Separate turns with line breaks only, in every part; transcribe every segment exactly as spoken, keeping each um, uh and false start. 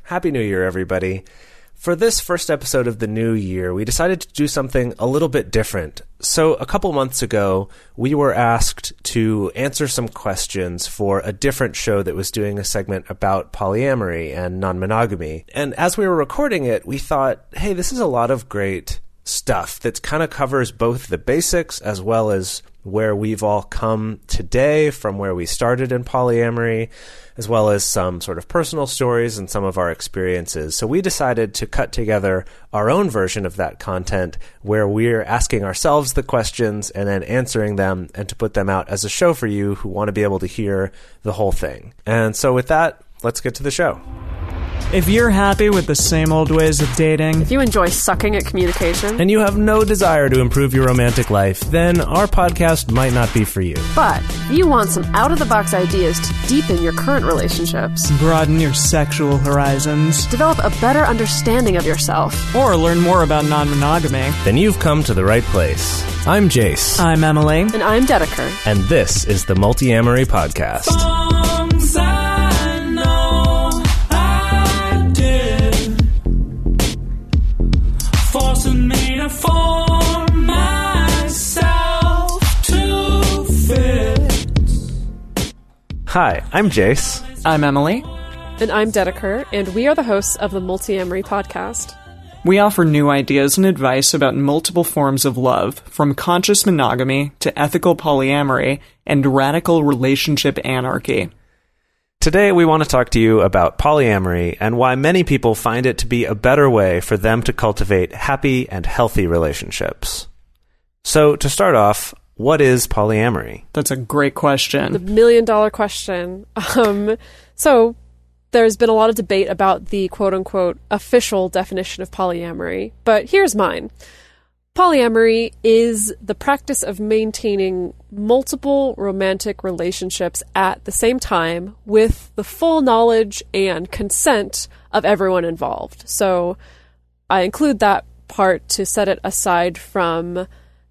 Happy New Year, everybody. For this first episode of the new year, we decided to do something a little bit different. So a couple months ago, we were asked to answer some questions for a different show that was doing a segment about polyamory and non-monogamy. And as we were recording it, we thought, hey, this is a lot of great stuff that kind of covers both the basics as well as where we've all come today from where we started in polyamory, as well as some sort of personal stories and some of our experiences. So we decided to cut together our own version of that content where we're asking ourselves the questions and then answering them and to put them out as a show for you who want to be able to hear the whole thing. And so with that, let's get to the show.
If you're happy with the same old ways of dating,
if you enjoy sucking at communication,
and you have no desire to improve your romantic life, then our podcast might not be for you.
But if you want some out-of-the-box ideas to deepen your current relationships,
broaden your sexual horizons,
develop a better understanding of yourself,
or learn more about non-monogamy,
then you've come to the right place. I'm Jace.
I'm Emily.
And I'm Dedeker.
And this is the Multiamory Podcast.
Songs I know I did, forcing me to form myself to fit.
Hi, I'm Jace.
I'm Emily.
And I'm Dedeker, and we are the hosts of the Multiamory Podcast.
We offer new ideas and advice about multiple forms of love, from conscious monogamy to ethical polyamory and radical relationship anarchy.
Today we want to talk to you about polyamory and why many people find it to be a better way for them to cultivate happy and healthy relationships. So to start off, what is polyamory?
That's a great question.
The million dollar question. Um, so there's been a lot of debate about the quote-unquote official definition of polyamory, but here's mine. Polyamory is the practice of maintaining multiple romantic relationships at the same time with the full knowledge and consent of everyone involved. So I include that part to set it aside from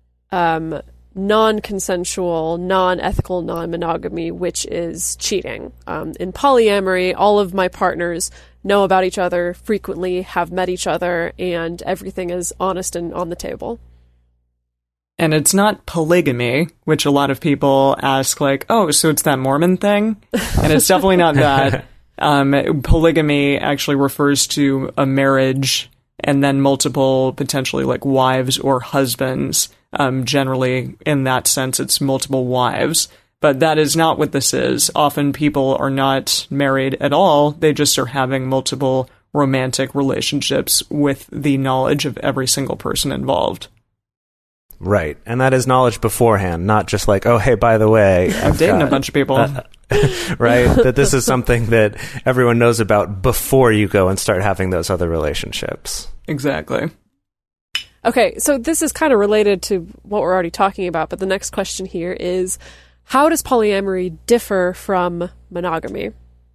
um, non-consensual, non-ethical non-monogamy, which is cheating. Um, in polyamory, all of my partners know about each other, frequently have met each other, and everything is honest and on the table.
And it's not polygamy, which a lot of people ask, like, oh, so it's that Mormon thing? And it's definitely not that. Um, polygamy actually refers to a marriage and then multiple, potentially, like, wives or husbands. Um, generally, in that sense, it's multiple wives. But that is not what this is. Often people are not married at all. They just are having multiple romantic relationships with the knowledge of every single person involved.
Right. And that is knowledge beforehand, not just like, oh, hey, by the way, I've
dating
got,
a bunch of people.
Uh, right? That this is something that everyone knows about before you go and start having those other relationships.
Exactly.
Okay, so this is kind of related to what we're already talking about, but the next question here is, how does polyamory differ from monogamy?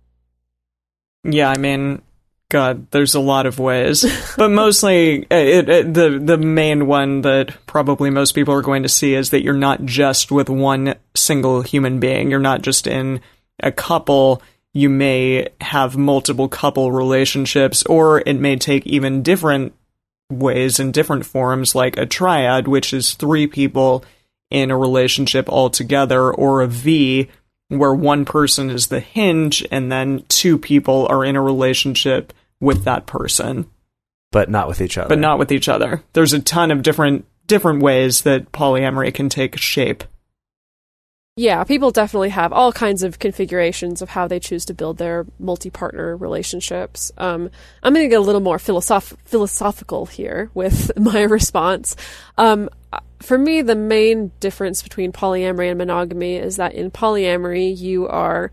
Yeah, I mean, God, there's a lot of ways, but mostly it, it, the the main one that probably most people are going to see is that you're not just with one single human being. You're not just in a couple. You may have multiple couple relationships, or it may take even different ways and different forms, like a triad, which is three people in a relationship altogether, or a V, where one person is the hinge and then two people are in a relationship with that person.
But not with each other.
But not with each other. There's a ton of different different ways that polyamory can take shape.
Yeah, people definitely have all kinds of configurations of how they choose to build their multi-partner relationships. Um, I'm going to get a little more philosoph- philosophical here with my response. Um, for me, the main difference between polyamory and monogamy is that in polyamory, you are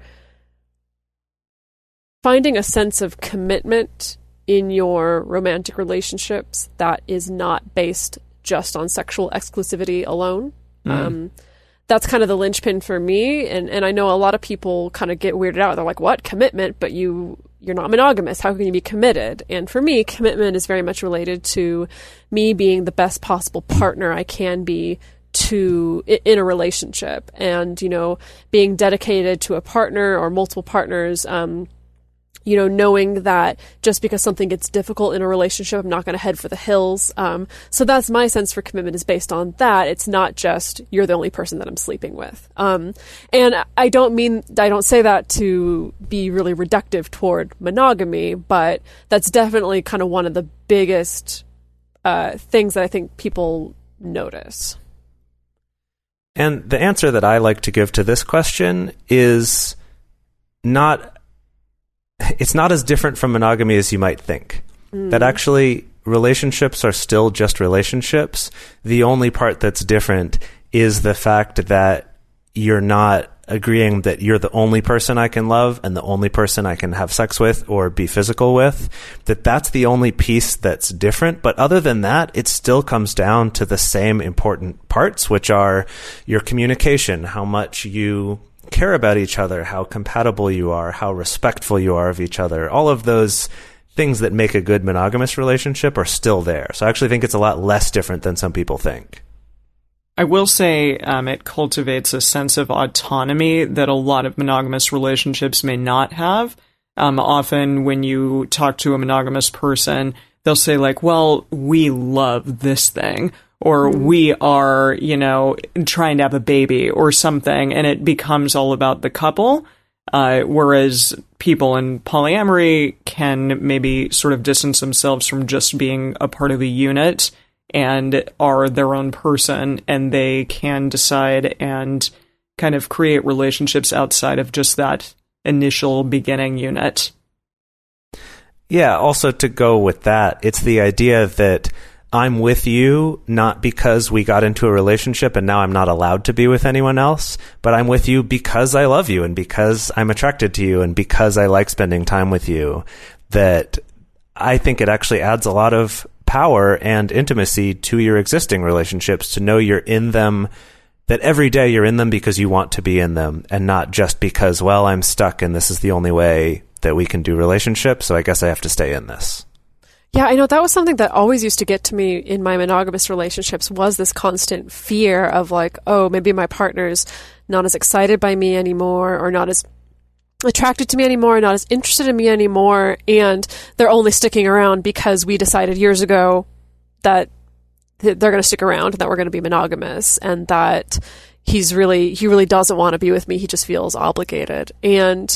finding a sense of commitment in your romantic relationships that is not based just on sexual exclusivity alone. Mm. Um That's kind of the linchpin for me, and, and I know a lot of people kind of get weirded out. They're like, what? Commitment? But you, you're not monogamous. How can you be committed? And for me, commitment is very much related to me being the best possible partner I can be to in a relationship, and, you know, being dedicated to a partner or multiple partners, um, you know, knowing that just because something gets difficult in a relationship, I'm not going to head for the hills. Um, so that's my sense for commitment, is based on that. It's not just you're the only person that I'm sleeping with. Um, and I don't mean, I don't say that to be really reductive toward monogamy, but that's definitely kind of one of the biggest uh, things that I think people notice.
And the answer that I like to give to this question is not, it's not as different from monogamy as you might think. Mm. That actually relationships are still just relationships. The only part that's different is the fact that you're not agreeing that you're the only person I can love and the only person I can have sex with or be physical with, that that's the only piece that's different. But other than that, it still comes down to the same important parts, which are your communication, how much you care about each other, how compatible you are, how respectful you are of each other. All of those things that make a good monogamous relationship are still there. So I actually think it's a lot less different than some people think.
I will say um, it cultivates a sense of autonomy that a lot of monogamous relationships may not have. Um, often when you talk to a monogamous person, they'll say like, well, we love this thing, or we are, you know, trying to have a baby or something, and it becomes all about the couple. Uh, whereas people in polyamory can maybe sort of distance themselves from just being a part of a unit and are their own person, and they can decide and kind of create relationships outside of just that initial beginning unit.
Yeah, also to go with that, it's the idea that I'm with you not because we got into a relationship and now I'm not allowed to be with anyone else, but I'm with you because I love you and because I'm attracted to you and because I like spending time with you. That I think it actually adds a lot of power and intimacy to your existing relationships, to know you're in them, that every day you're in them because you want to be in them and not just because, well, I'm stuck and this is the only way that we can do relationships, so I guess I have to stay in this.
Yeah, I know that was something that always used to get to me in my monogamous relationships, was this constant fear of like, oh, maybe my partner's not as excited by me anymore, or not as attracted to me anymore, not as interested in me anymore, and they're only sticking around because we decided years ago that they're going to stick around and that we're going to be monogamous, and that he's really he really doesn't want to be with me, he just feels obligated. And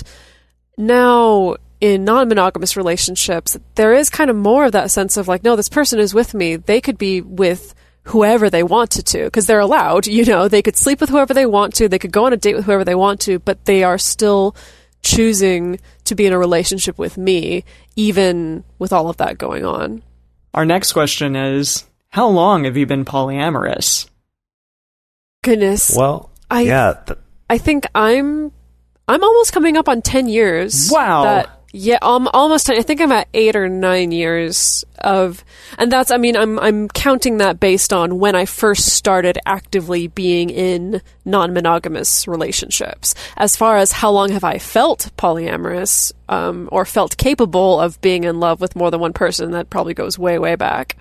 now in non-monogamous relationships, there is kind of more of that sense of like, no, this person is with me, they could be with whoever they wanted to, because they're allowed, you know, they could sleep with whoever they want to, they could go on a date with whoever they want to, but they are still choosing to be in a relationship with me, even with all of that going on.
Our next question is, how long have you been polyamorous?
Goodness.
Well,
I,
yeah. Th-
I think I'm, I'm almost coming up on ten years.
Wow.
That, yeah, um, almost ten. I think I'm at eight or nine years of, and that's, I mean, I'm, I'm counting that based on when I first started actively being in non-monogamous relationships. As far as how long have I felt polyamorous, um, or felt capable of being in love with more than one person, that probably goes way, way back.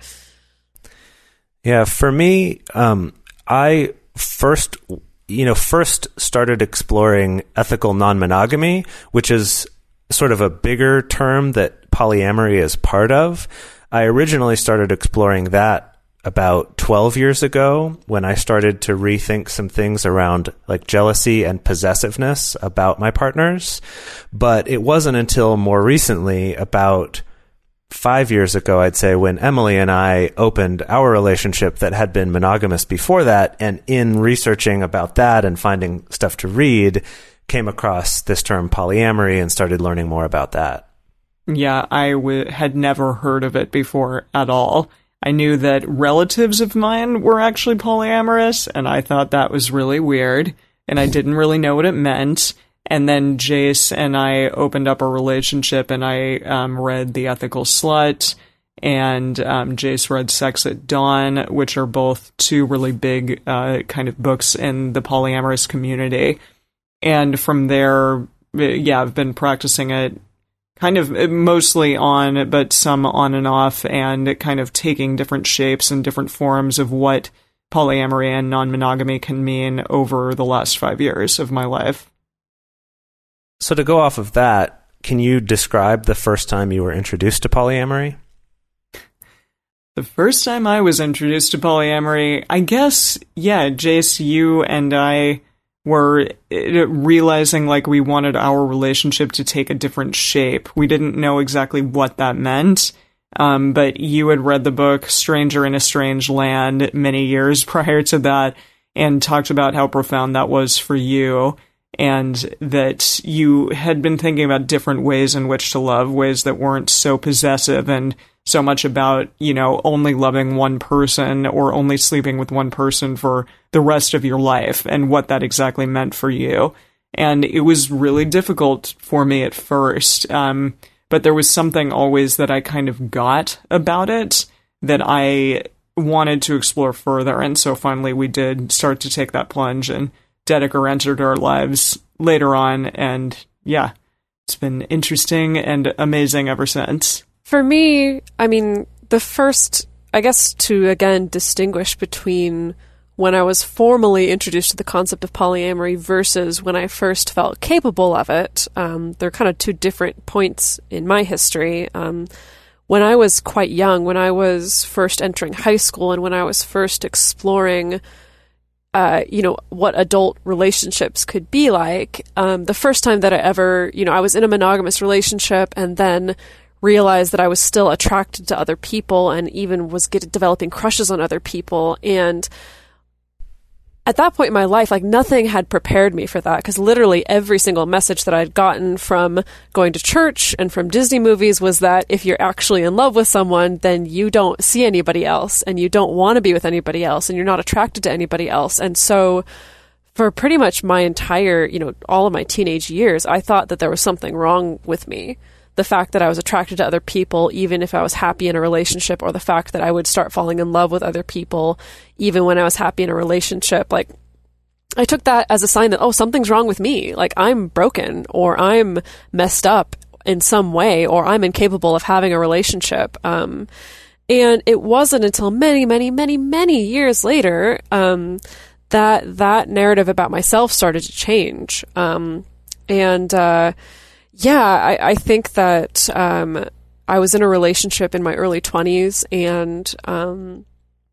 Yeah, for me, um, I first, you know, first started exploring ethical non-monogamy, which is sort of a bigger term that polyamory is part of. I originally started exploring that about twelve years ago, when I started to rethink some things around like jealousy and possessiveness about my partners. But it wasn't until more recently, about five years ago, I'd say, when Emily and I opened our relationship that had been monogamous before that, and in researching about that and finding stuff to read, came across this term polyamory and started learning more about that.
Yeah, I w- had never heard of it before at all. I knew that relatives of mine were actually polyamorous, and I thought that was really weird, and I didn't really know what it meant. And then Jace and I opened up a relationship, and I um, read The Ethical Slut, and um, Jace read Sex at Dawn, which are both two really big uh, kind of books in the polyamorous community. And from there, yeah, I've been practicing it kind of mostly on, but some on and off, and kind of taking different shapes and different forms of what polyamory and non-monogamy can mean over the last five years of my life.
So to go off of that, can you describe the first time you were introduced to polyamory?
The first time I was introduced to polyamory, I guess, yeah, Jace, you and I were realizing like we wanted our relationship to take a different shape. We didn't know exactly what that meant, um, but you had read the book Stranger in a Strange Land many years prior to that and talked about how profound that was for you, and that you had been thinking about different ways in which to love, ways that weren't so possessive and so much about, you know, only loving one person or only sleeping with one person for the rest of your life and what that exactly meant for you. And it was really difficult for me at first. Um, but there was something always that I kind of got about it that I wanted to explore further. And so finally we did start to take that plunge, and Dedeker entered our lives later on. And yeah, it's been interesting and amazing ever since.
For me, I mean, the first, I guess to again distinguish between when I was formally introduced to the concept of polyamory versus when I first felt capable of it, um, they're kind of two different points in my history. Um, when I was quite young, when I was first entering high school and when I was first exploring Uh, you know, what adult relationships could be like. Um, the first time that I ever, you know, I was in a monogamous relationship and then realized that I was still attracted to other people and even was get, developing crushes on other people. And at that point in my life, like nothing had prepared me for that, because literally every single message that I'd gotten from going to church and from Disney movies was that if you're actually in love with someone, then you don't see anybody else and you don't want to be with anybody else and you're not attracted to anybody else. And so for pretty much my entire, you know, all of my teenage years, I thought that there was something wrong with me. The fact that I was attracted to other people, even if I was happy in a relationship, or the fact that I would start falling in love with other people, even when I was happy in a relationship, like, I took that as a sign that, oh, something's wrong with me. Like, I'm broken, or I'm messed up in some way, or I'm incapable of having a relationship. Um, and it wasn't until many, many, many, many years later, um, that that narrative about myself started to change. Um, and, uh, Yeah, I, I think that um, I was in a relationship in my early twenties, and um,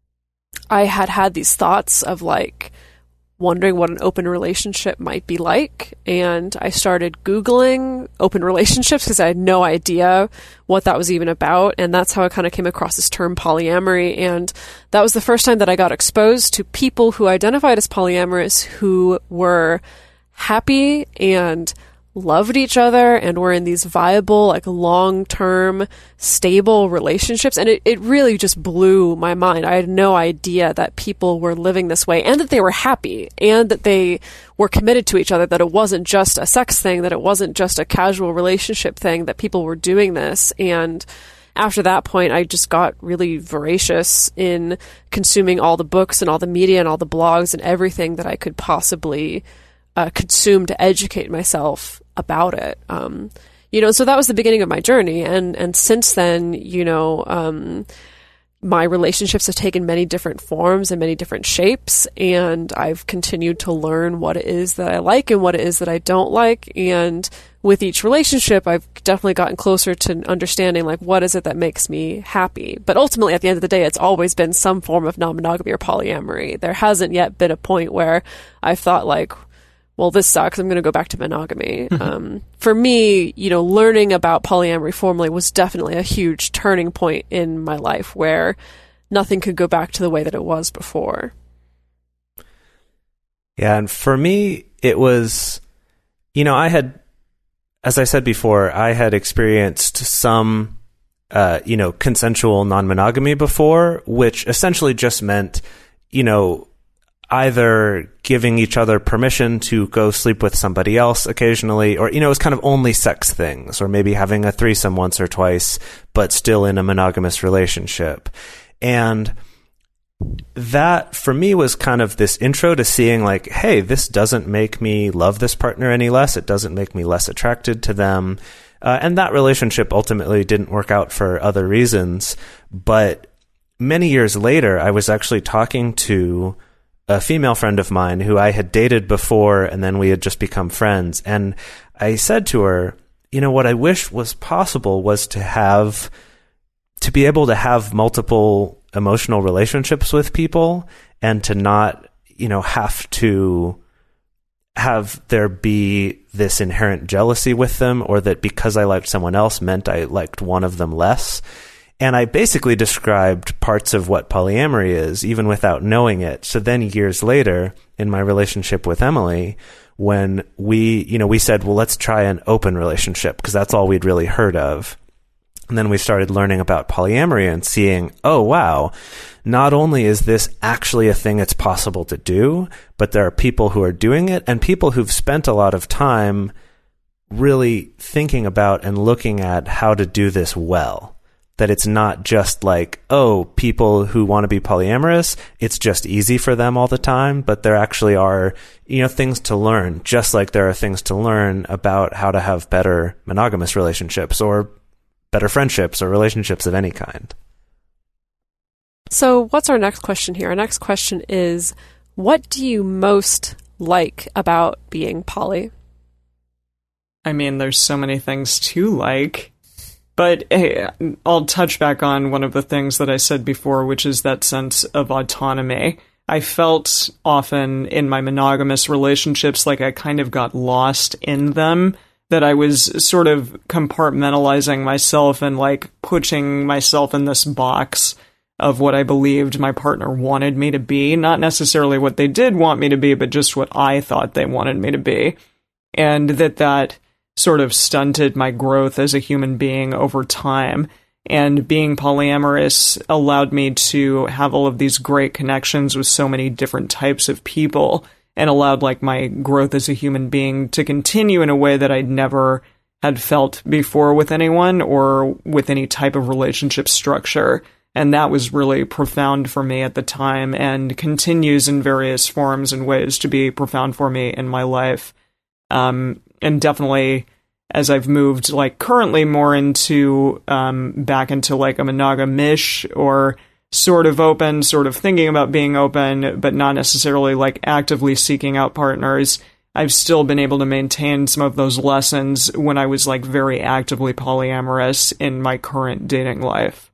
I had had these thoughts of like wondering what an open relationship might be like, and I started Googling open relationships because I had no idea what that was even about, and that's how I kind of came across this term polyamory. And that was the first time that I got exposed to people who identified as polyamorous who were happy and loved each other and were in these viable, like long-term, stable relationships. And it, it really just blew my mind. I had no idea that people were living this way and that they were happy and that they were committed to each other, that it wasn't just a sex thing, that it wasn't just a casual relationship thing, that people were doing this. And after that point, I just got really voracious in consuming all the books and all the media and all the blogs and everything that I could possibly uh, consume to educate myself about it. Um, you know, so that was the beginning of my journey. And, and since then, you know, um, my relationships have taken many different forms and many different shapes. And I've continued to learn what it is that I like and what it is that I don't like. And with each relationship, I've definitely gotten closer to understanding, like, what is it that makes me happy? But ultimately, at the end of the day, it's always been some form of non-monogamy or polyamory. There hasn't yet been a point where I've thought, like, well, this sucks, I'm going to go back to monogamy. um, for me, you know, learning about polyamory formally was definitely a huge turning point in my life where nothing could go back to the way that it was before.
Yeah, and for me, it was, you know, I had, as I said before, I had experienced some, uh, you know, consensual non-monogamy before, which essentially just meant, you know, either giving each other permission to go sleep with somebody else occasionally, or, you know, it was kind of only sex things, or maybe having a threesome once or twice, but still in a monogamous relationship. And that, for me, was kind of this intro to seeing, like, hey, this doesn't make me love this partner any less. It doesn't make me less attracted to them. Uh, and that relationship ultimately didn't work out for other reasons. But many years later, I was actually talking to a female friend of mine who I had dated before, and then we had just become friends. And I said to her, you know, what I wish was possible was to have, to be able to have multiple emotional relationships with people and to not, you know, have to have there be this inherent jealousy with them, or that because I liked someone else meant I liked one of them less. And I basically described parts of what polyamory is, even without knowing it. So then years later, in my relationship with Emily, when we, you know, we said, well, let's try an open relationship, because that's all we'd really heard of. And then we started learning about polyamory and seeing, oh, wow, not only is this actually a thing it's possible to do, but there are people who are doing it, and people who've spent a lot of time really thinking about and looking at how to do this well. That it's not just like, oh, people who want to be polyamorous, it's just easy for them all the time, but there actually are, you know, things to learn, just like there are things to learn about how to have better monogamous relationships or better friendships or relationships of any kind.
So what's our next question here? Our next question is, what do you most like about being poly?
I mean, there's so many things to like. But hey, I'll touch back on one of the things that I said before, which is that sense of autonomy. I felt often in my monogamous relationships like I kind of got lost in them, that I was sort of compartmentalizing myself and like putting myself in this box of what I believed my partner wanted me to be. Not necessarily what they did want me to be, but just what I thought they wanted me to be. And that that sort of stunted my growth as a human being over time. And being polyamorous allowed me to have all of these great connections with so many different types of people, and allowed like my growth as a human being to continue in a way that I'd never had felt before with anyone or with any type of relationship structure. And that was really profound for me at the time, and continues in various forms and ways to be profound for me in my life. Um, and definitely, as I've moved, like, currently more into, um, back into, like, a monogamish, or sort of open, sort of thinking about being open, but not necessarily, like, actively seeking out partners, I've still been able to maintain some of those lessons when I was, like, very actively polyamorous in my current dating life.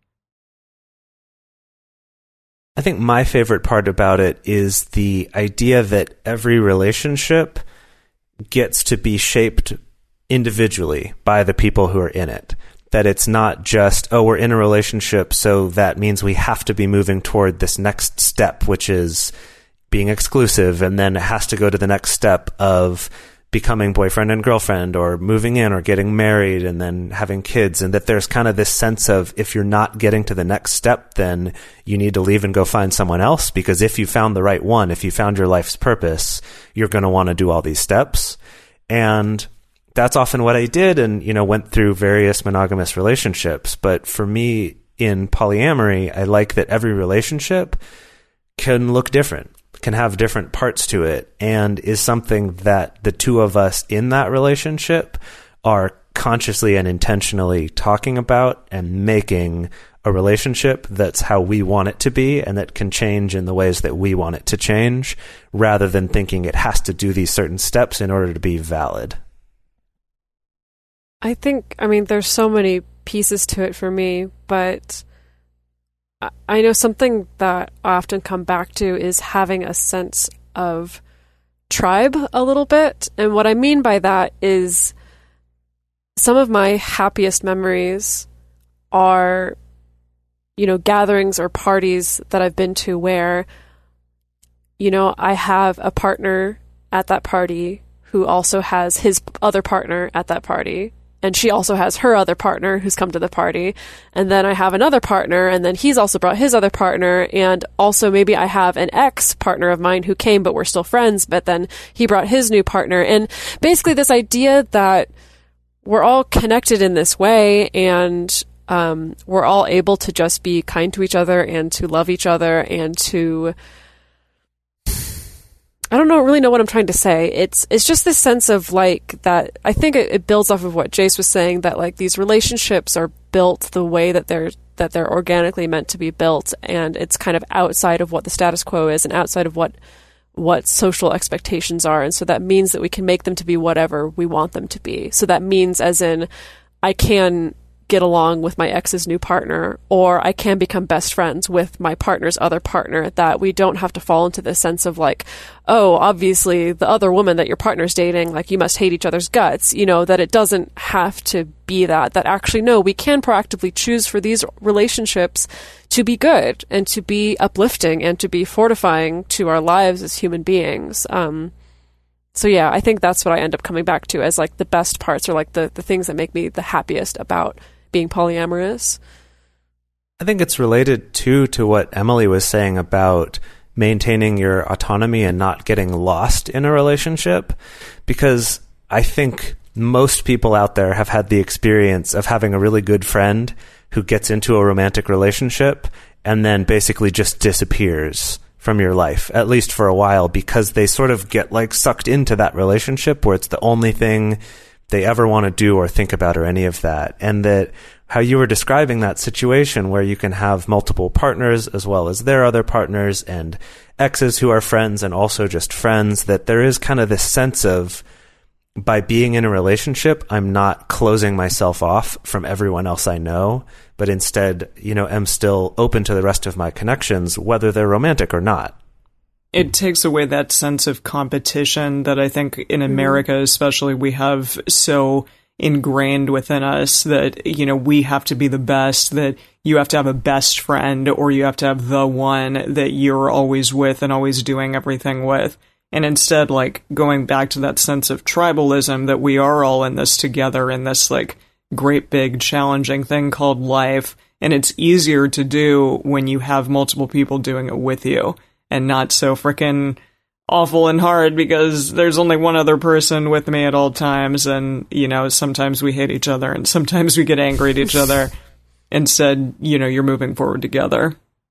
I think my favorite part about it is the idea that every relationship gets to be shaped individually by the people who are in it. That it's not just, oh, we're in a relationship, so that means we have to be moving toward this next step, which is being exclusive, and then it has to go to the next step of becoming boyfriend and girlfriend, or moving in, or getting married, and then having kids. And that there's kind of this sense of, if you're not getting to the next step, then you need to leave and go find someone else, because if you found the right one, if you found your life's purpose, you're going to want to do all these steps. And that's often what I did, and, you know, went through various monogamous relationships. But for me, in polyamory, I like that every relationship can look different, can have different parts to it, and is something that the two of us in that relationship are consciously and intentionally talking about and making a relationship that's how we want it to be, and that can change in the ways that we want it to change, rather than thinking it has to do these certain steps in order to be valid.
I think, I mean, there's so many pieces to it for me, but I know something that I often come back to is having a sense of tribe a little bit. And what I mean by that is some of my happiest memories are, you know, gatherings or parties that I've been to where, you know, I have a partner at that party who also has his other partner at that party. And she also has her other partner who's come to the party. And then I have another partner, and then he's also brought his other partner. And also maybe I have an ex-partner of mine who came, but we're still friends, but then he brought his new partner. And basically this idea that we're all connected in this way, and um, we're all able to just be kind to each other and to love each other and to... I don't know, really know what I'm trying to say. It's it's just this sense of like that. I think it, it builds off of what Jace was saying, that like these relationships are built the way that they're that they're organically meant to be built, and it's kind of outside of what the status quo is and outside of what what social expectations are. And so that means that we can make them to be whatever we want them to be. So that means as in, I can get along with my ex's new partner, or I can become best friends with my partner's other partner, that we don't have to fall into this sense of like, oh, obviously the other woman that your partner's dating, like you must hate each other's guts, you know, that it doesn't have to be that, that actually, no, we can proactively choose for these relationships to be good and to be uplifting and to be fortifying to our lives as human beings. Um, So yeah, I think that's what I end up coming back to as like the best parts, or like the, the things that make me the happiest about being polyamorous.
I think it's related too to what Emily was saying about maintaining your autonomy and not getting lost in a relationship, because I think most people out there have had the experience of having a really good friend who gets into a romantic relationship and then basically just disappears from your life, at least for a while, because they sort of get like sucked into that relationship where it's the only thing they ever want to do or think about or any of that. And that how you were describing that situation where you can have multiple partners as well as their other partners and exes who are friends and also just friends, that there is kind of this sense of, by being in a relationship, I'm not closing myself off from everyone else I know, but instead, you know, am still open to the rest of my connections, whether they're romantic or not.
It takes away that sense of competition that I think in America, especially, we have so ingrained within us that, you know, we have to be the best, that you have to have a best friend, or you have to have the one that you're always with and always doing everything with. And instead, like, going back to that sense of tribalism, that we are all in this together in this, like, great big challenging thing called life. And it's easier to do when you have multiple people doing it with you, and not so frickin' awful and hard because there's only one other person with me at all times. And, you know, sometimes we hate each other and sometimes we get angry at each other. Instead, you know, you're moving forward together.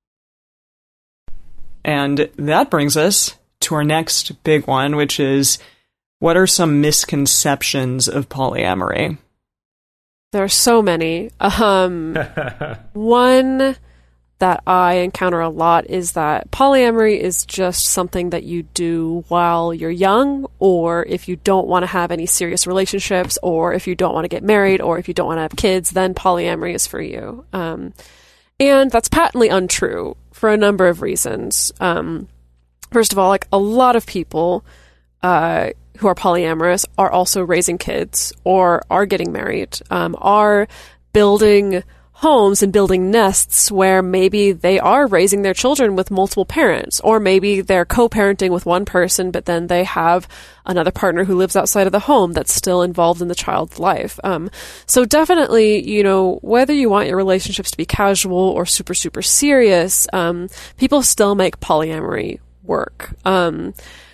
And that brings us to our next big one, which is, what are some misconceptions of polyamory?
There are so many. Um, one that I encounter a lot is that polyamory is just something that you do while you're young, or if you don't want to have any serious relationships, or if you don't want to get married, or if you don't want to have kids, then polyamory is for you. Um, and that's patently untrue for a number of reasons. Um, first of all, like a lot of people uh, who are polyamorous are also raising kids, or are getting married, um, are building homes and building nests where maybe they are raising their children with multiple parents, or maybe they're co-parenting with one person, but then they have another partner who lives outside of the home that's still involved in the child's life. Um, so definitely, you know, whether you want your relationships to be casual or super, super serious, um, people still make polyamory work. Um,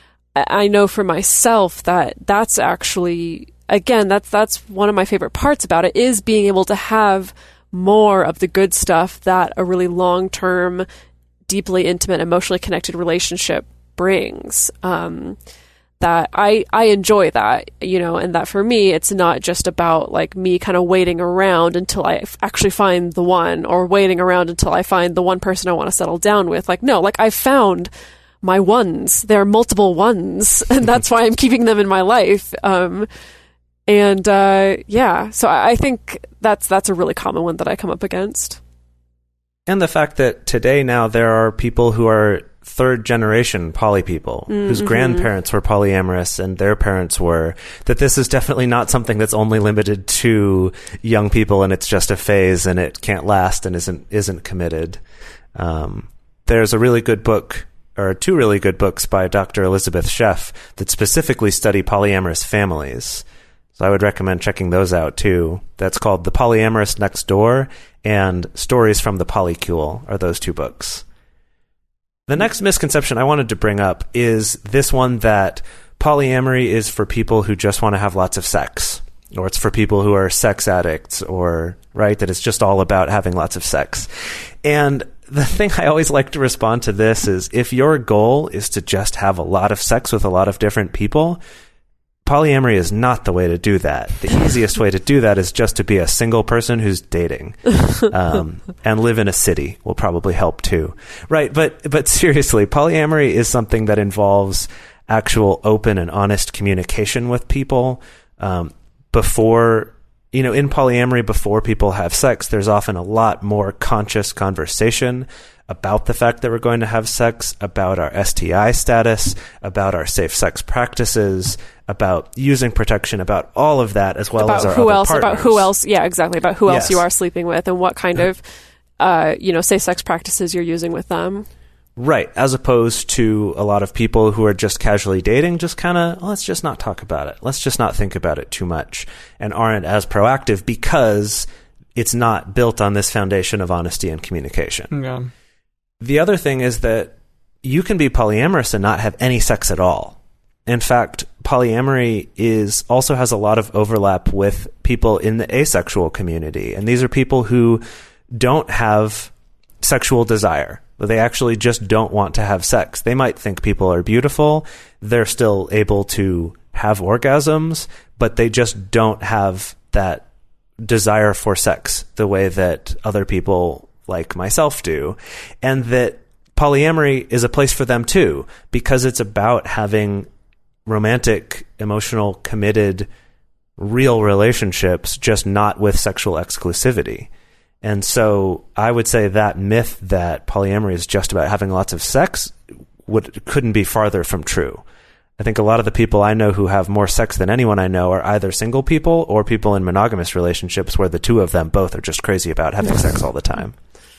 I know for myself that that's actually, again, that's, that's one of my favorite parts about it, is being able to have more of the good stuff that a really long-term, deeply intimate, emotionally connected relationship brings. Um, that I, I enjoy that, you know, and that for me, it's not just about like me kind of waiting around until I f- actually find the one, or waiting around until I find the one person I want to settle down with. Like, no, like I found my ones. There are multiple ones, and that's why I'm keeping them in my life. Um, And, uh, yeah, so I think that's, that's a really common one that I come up against.
And the fact that today now there are people who are third generation poly people, mm-hmm. whose grandparents were polyamorous and their parents were, that this is definitely not something that's only limited to young people and it's just a phase and it can't last and isn't, isn't committed. Um, there's a really good book, or two really good books by Doctor Elizabeth Sheff that specifically study polyamorous families. So I would recommend checking those out too. That's called The Polyamorous Next Door and Stories from the Polycule are those two books. The next misconception I wanted to bring up is this one, that polyamory is for people who just want to have lots of sex, or it's for people who are sex addicts, or, right, that it's just all about having lots of sex. And the thing I always like to respond to this is, if your goal is to just have a lot of sex with a lot of different people, polyamory is not the way to do that. The easiest way to do that is just to be a single person who's dating, um, and live in a city will probably help too. Right. But, but seriously, polyamory is something that involves actual open and honest communication with people. Um, before, you know, in polyamory, before people have sex, there's often a lot more conscious conversation about the fact that we're going to have sex, about our S T I status, about our safe sex practices, about using protection, about all of that, as well
about
as our
who
other
else,
partners.
about who else, yeah, exactly, about who else
Yes.
you are sleeping with and what kind of, uh, you know, safe sex practices you're using with them.
Right, as opposed to a lot of people who are just casually dating, just kind of, let's just not talk about it. Let's just not think about it too much, and aren't as proactive because it's not built on this foundation of honesty and communication.
Yeah.
The other thing is that you can be polyamorous and not have any sex at all. In fact, polyamory is also has a lot of overlap with people in the asexual community. And these are people who don't have sexual desire. They actually just don't want to have sex. They might think people are beautiful. They're still able to have orgasms, but they just don't have that desire for sex the way that other people like myself do. And that polyamory is a place for them too, because it's about having romantic, emotional, committed, real relationships, just not with sexual exclusivity. And so I would say that myth that polyamory is just about having lots of sex would couldn't be farther from true. I think a lot of the people I know who have more sex than anyone I know are either single people or people in monogamous relationships where the two of them both are just crazy about having sex all the time.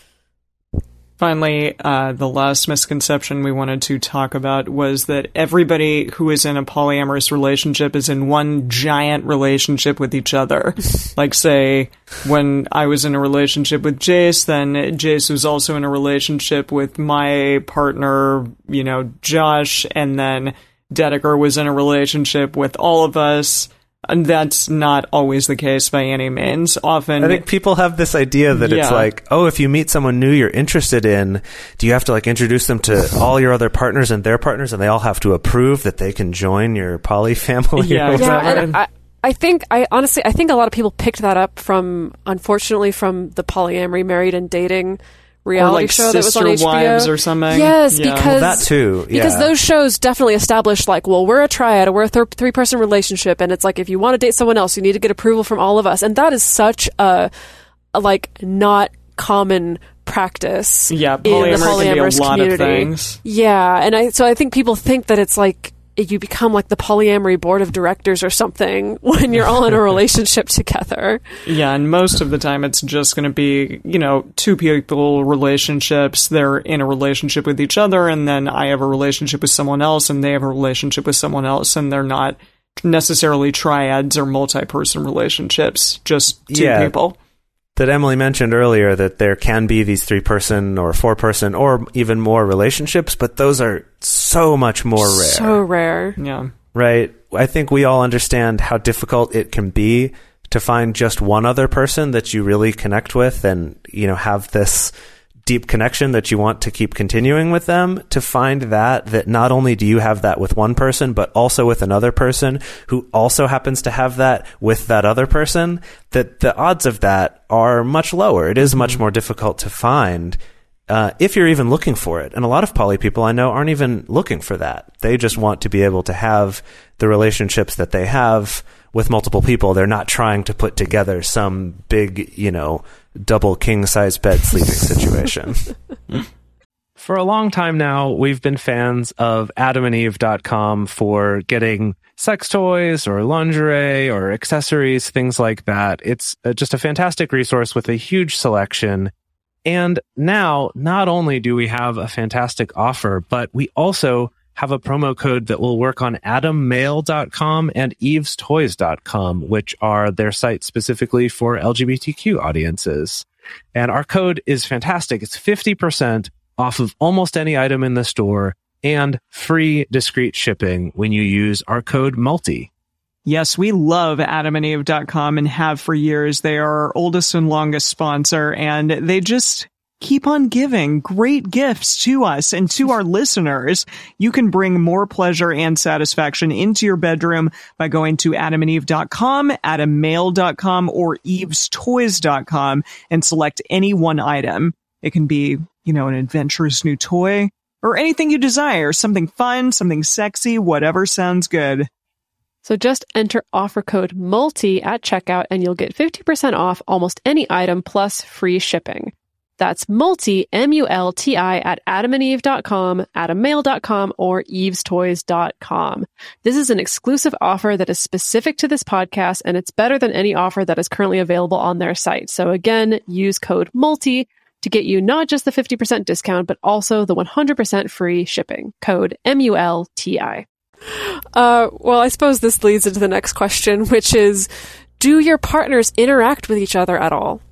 Finally, uh, the last misconception we wanted to talk about was that everybody who is in a polyamorous relationship is in one giant relationship with each other. Like, say, when I was in a relationship with Jace, then Jace was also in a relationship with my partner, you know, Josh, and then Dedeker was in a relationship with all of us. And that's not always the case by any means. Often,
I think people have this idea that
Yeah.
it's like, oh, if you meet someone new you're interested in, do you have to like introduce them to all your other partners and their partners, and they all have to approve that they can join your poly family?
Yeah,
or
exactly.
whatever?
Yeah, and I, I think I honestly I think a lot of people picked that up from, unfortunately, from the polyamory married and dating reality
or like
show that was on
Sister
H B O.
Wives or something.
Yes,
Yeah.
because
Well, that too,
because
yeah.
those shows definitely established like, well, we're a triad, or we're a th- three person relationship, and it's like if you want to date someone else, you need to get approval from all of us, and that is such a, a like not common practice.
Yeah,
in the
polyamory can be a
polyamorous
lot of
community.
things.
Yeah, and I so I think people think that it's like you become like the polyamory board of directors or something when you're all in a relationship together.
Yeah, and most of the time it's just going to be, you know, two people relationships. They're in a relationship with each other, and then I have a relationship with someone else, and they have a relationship with someone else, and they're not necessarily triads or multi-person relationships, just two
Yeah.
people.
That Emily mentioned earlier, that there can be these three-person or four-person or even more relationships, but those are so much more rare.
So rare.
Yeah.
Right? I think we all understand how difficult it can be to find just one other person that you really connect with and, you know, have this deep connection that you want to keep continuing with them. To find that, that not only do you have that with one person, but also with another person who also happens to have that with that other person, that the odds of that are much lower. It is much more difficult to find. Uh, if you're even looking for it. And a lot of poly people I know aren't even looking for that. They just want to be able to have the relationships that they have with multiple people. They're not trying to put together some big, you know, double king-size bed sleeping situation.
For a long time now, we've been fans of adam and eve dot com for getting sex toys or lingerie or accessories, things like that. It's uh, just a fantastic resource with a huge selection. And now, not only do we have a fantastic offer, but we also have a promo code that will work on adam mail dot com and eves toys dot com, which are their sites specifically for L G B T Q audiences. And our code is fantastic. It's fifty percent off of almost any item in the store and free discreet shipping when you use our code MULTI.
Yes, we love adam and eve dot com and have for years. They are our oldest and longest sponsor, and they just keep on giving great gifts to us and to our listeners. You can bring more pleasure and satisfaction into your bedroom by going to adam and eve dot com, adam mail dot com, or eves toys dot com and select any one item. It can be, you know, an adventurous new toy or anything you desire, something fun, something sexy, whatever sounds good.
So just enter offer code MULTI at checkout and you'll get fifty percent off almost any item plus free shipping. That's MULTI, M U L T I, at adam and eve dot com, adam mail dot com, or eves toys dot com. This is an exclusive offer that is specific to this podcast, and it's better than any offer that is currently available on their site. So again, use code MULTI to get you not just the fifty percent discount, but also the one hundred percent free shipping. Code M U L T I. Uh, well, I suppose this leads into the next question, which is, do your partners interact with each other at all?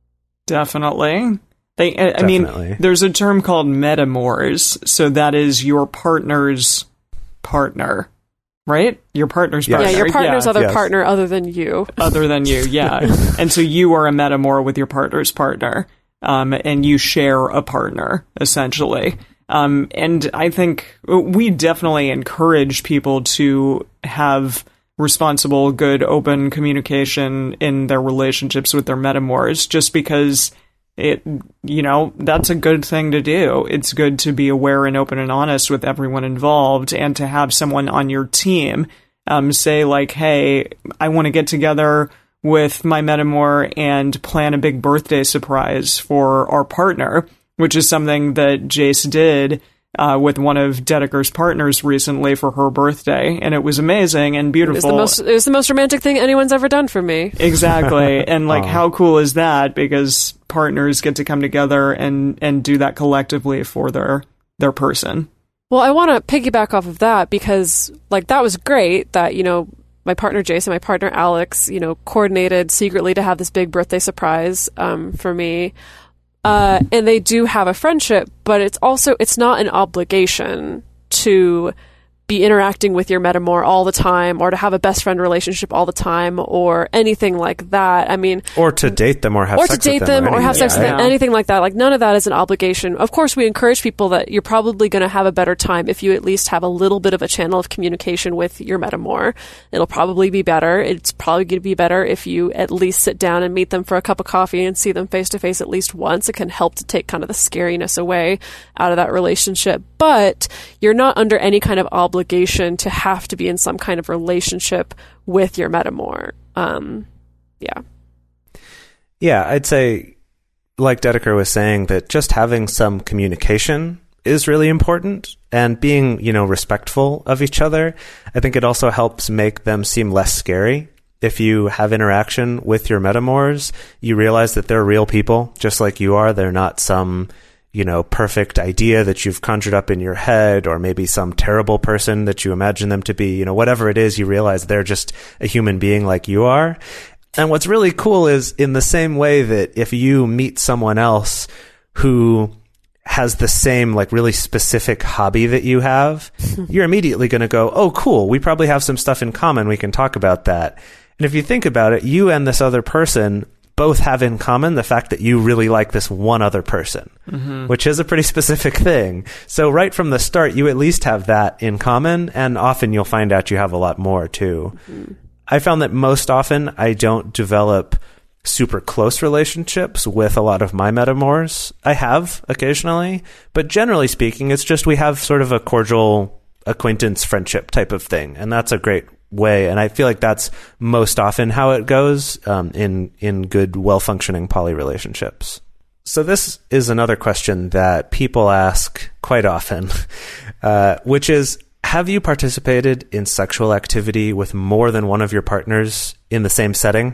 Definitely. They, I, I
Definitely.
mean, there's a term called metamors, so that is your partner's partner, right? Your partner's
Yes.
partner.
Yeah, your partner's
yeah,
other
yes.
partner other than you.
other than you, yeah. And so you are a metamor with your partner's partner, um, and you share a partner, essentially. Um, and I think we definitely encourage people to have responsible, good, open communication in their relationships with their metamors, just because it, you know, that's a good thing to do. It's good to be aware and open and honest with everyone involved, and to have someone on your team, um, say like, hey, I want to get together with my metamor and plan a big birthday surprise for our partner, which is something that Jace did uh, with one of Dedeker's partners recently for her birthday, and it was amazing and
It was, the
beautiful.
most, it was the most romantic thing anyone's ever done for me.
Exactly. And like,
Aw.
how cool is that? Because partners get to come together and, and do that collectively for their, their person.
Well, I want to piggyback off of that because, like, that was great that, you know, my partner Jason, my partner Alex, you know, coordinated secretly to have this big birthday surprise um, for me. Uh, and they do have a friendship, but it's also, it's not an obligation to be interacting with your metamor all the time, or to have a best friend relationship all the time, or anything like that. I mean,
Or to date them or have
or
sex
to date
with them.
them, or have
anything,
sex with
right?
them, anything like that. Like, none of that is an obligation. Of course, we encourage people that you're probably going to have a better time if you at least have a little bit of a channel of communication with your metamor. It'll probably be better. It's probably going to be better if you at least sit down and meet them for a cup of coffee and see them face to face at least once. It can help to take kind of the scariness away out of that relationship. But you're not under any kind of obligation to have to be in some kind of relationship with your metamor. Um, yeah.
Yeah, I'd say, like Dedeker was saying, that just having some communication is really important, and being, you know, respectful of each other. I think it also helps make them seem less scary. If you have interaction with your metamors, you realize that they're real people, just like you are. They're not some, you know, perfect idea that you've conjured up in your head, or maybe some terrible person that you imagine them to be. You know, whatever it is, you realize they're just a human being like you are. And what's really cool is, in the same way that if you meet someone else who has the same, like, really specific hobby that you have, you're immediately going to go, oh, cool, we probably have some stuff in common. We can talk about that. And if you think about it, you and this other person both have in common the fact that you really like this one other person, mm-hmm. which is a pretty specific thing. So right from the start, you at least have that in common, and often you'll find out you have a lot more too. Mm-hmm. I found that most often I don't develop super close relationships with a lot of my metamors. I have occasionally, but generally speaking, it's just we have sort of a cordial acquaintance friendship type of thing, and that's a great way. And I feel like that's most often how it goes um, in in good, well-functioning poly relationships. So this is another question that people ask quite often, uh, which is, have you participated in sexual activity with more than one of your partners in the same setting?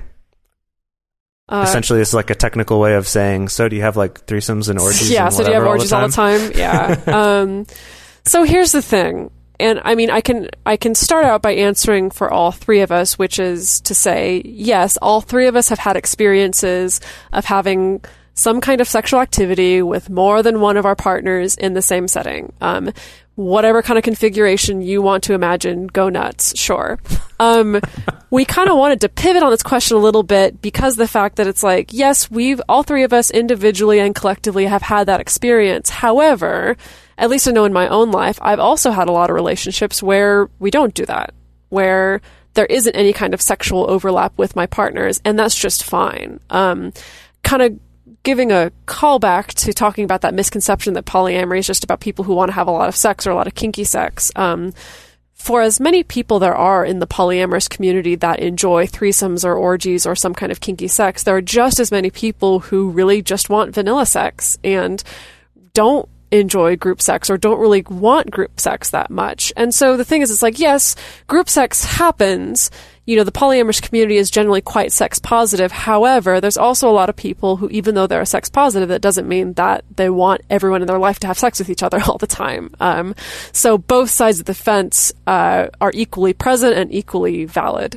Uh, Essentially, it's like a technical way of saying, so do you have like threesomes and orgies?
Yeah,
and
so do you have orgies
all
all the time? Yeah. um, so here's the thing. And I mean, I can I can start out by answering for all three of us, which is to say, yes, all three of us have had experiences of having some kind of sexual activity with more than one of our partners in the same setting. Um, whatever kind of configuration you want to imagine, go nuts, sure. Um, we kind of wanted to pivot on this question a little bit because the fact that it's like, yes, we've, all three of us individually and collectively have had that experience. However, at least I know in my own life, I've also had a lot of relationships where we don't do that, where there isn't any kind of sexual overlap with my partners, and that's just fine. Um, kind of giving a callback to talking about that misconception that polyamory is just about people who want to have a lot of sex or a lot of kinky sex. Um, for as many people there are in the polyamorous community that enjoy threesomes or orgies or some kind of kinky sex, there are just as many people who really just want vanilla sex and don't enjoy group sex or don't really want group sex that much. And so the thing is, it's like, yes, group sex happens. You know, the polyamorous community is generally quite sex positive. However, there's also a lot of people who, even though they're sex positive, that doesn't mean that they want everyone in their life to have sex with each other all the time. Um, so both sides of the fence uh, are equally present and equally valid.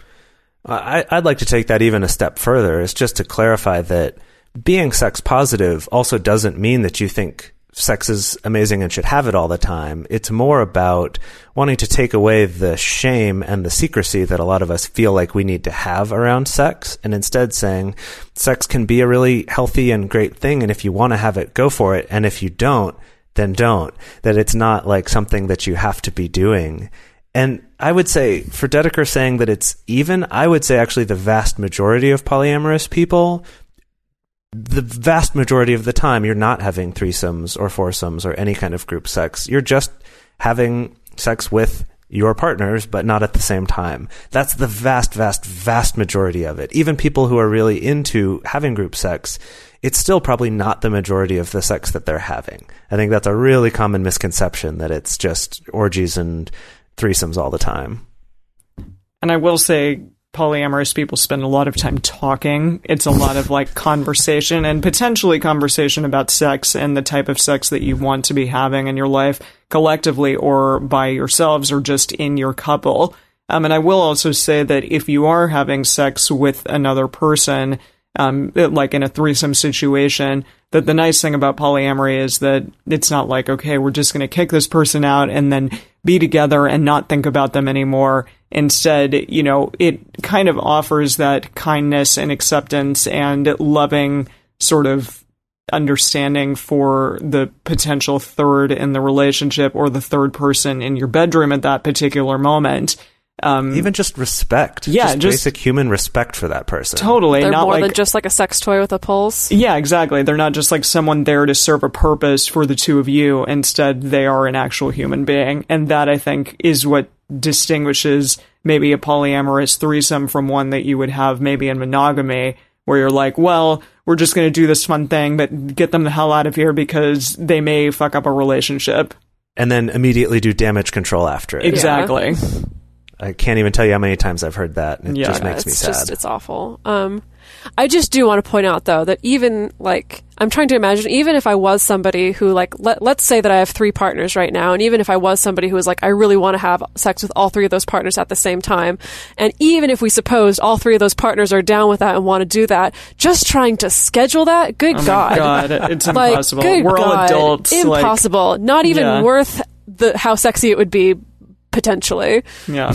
I, I'd like to take that even a step further. It's just to clarify that being sex positive also doesn't mean that you think sex is amazing and should have it all the time. It's more about wanting to take away the shame and the secrecy that a lot of us feel like we need to have around sex, and instead saying sex can be a really healthy and great thing, and if you want to have it, go for it, and if you don't, then don't. That it's not like something that you have to be doing. And I would say, for Dedeker saying that it's even, I would say actually the vast majority of polyamorous people, the vast majority of the time, you're not having threesomes or foursomes or any kind of group sex. You're just having sex with your partners, but not at the same time. That's the vast, vast, vast majority of it. Even people who are really into having group sex, it's still probably not the majority of the sex that they're having. I think that's a really common misconception, that it's just orgies and threesomes all the time.
And I will say, polyamorous people spend a lot of time talking. It's a lot of like conversation and potentially conversation about sex and the type of sex that you want to be having in your life collectively or by yourselves or just in your couple. Um, and I will also say that if you are having sex with another person, um, like in a threesome situation, that the nice thing about polyamory is that it's not like, okay, we're just going to kick this person out and then be together and not think about them anymore. Instead, you know, it kind of offers that kindness and acceptance and loving sort of understanding for the potential third in the relationship or the third person in your bedroom at that particular moment. Um,
Even just respect.
Yeah,
just,
just
basic human respect for that person.
Totally.
They're
not
more
like,
than just like a sex toy with a pulse.
Yeah, exactly. They're not just like someone there to serve a purpose for the two of you. Instead, they are an actual human being. And that, I think, is what distinguishes maybe a polyamorous threesome from one that you would have maybe in monogamy, where you're like, well, we're just going to do this fun thing, but get them the hell out of here because they may fuck up a relationship.
And then immediately do damage control after it.
Exactly.
Yeah.
I can't even tell you how many times I've heard that. And it
Yeah.
just
Yeah,
makes me
it's
sad.
just, it's awful. Um, I just do want to point out, though, that even, like, I'm trying to imagine, even if I was somebody who, like, let, let's say that I have three partners right now, and even if I was somebody who was like, I really want to have sex with all three of those partners at the same time, and even if we supposed all three of those partners are down with that and want to do that, just trying to schedule that, good
Oh my
God.
God, it's
Like,
impossible.
good
We're all
God,
adults. like-
Impossible. Not even
Yeah.
worth the how sexy it would be, potentially.
Yeah.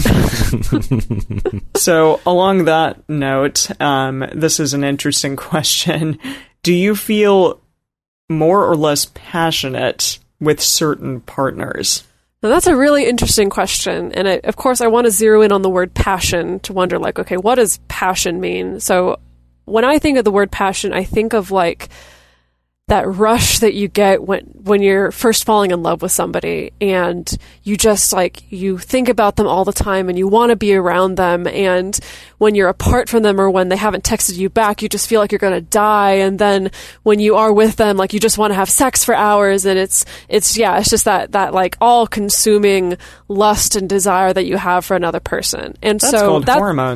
So along that note, um, this is an interesting question. Do you feel more or less passionate with certain partners?
Now, that's a really interesting question. And I, of course, I want to zero in on the word passion to wonder, like, okay, what does passion mean? So when I think of the word passion, I think of like that rush that you get when when you're first falling in love with somebody, and you just like you think about them all the time and you want to be around them, and when you're apart from them or when they haven't texted you back, you just feel like you're going to die, and then when you are with them, like you just want to have sex for hours, and it's it's yeah it's just that that like all consuming lust and desire that you have for another person. And
That's
so
called
that,
hormones.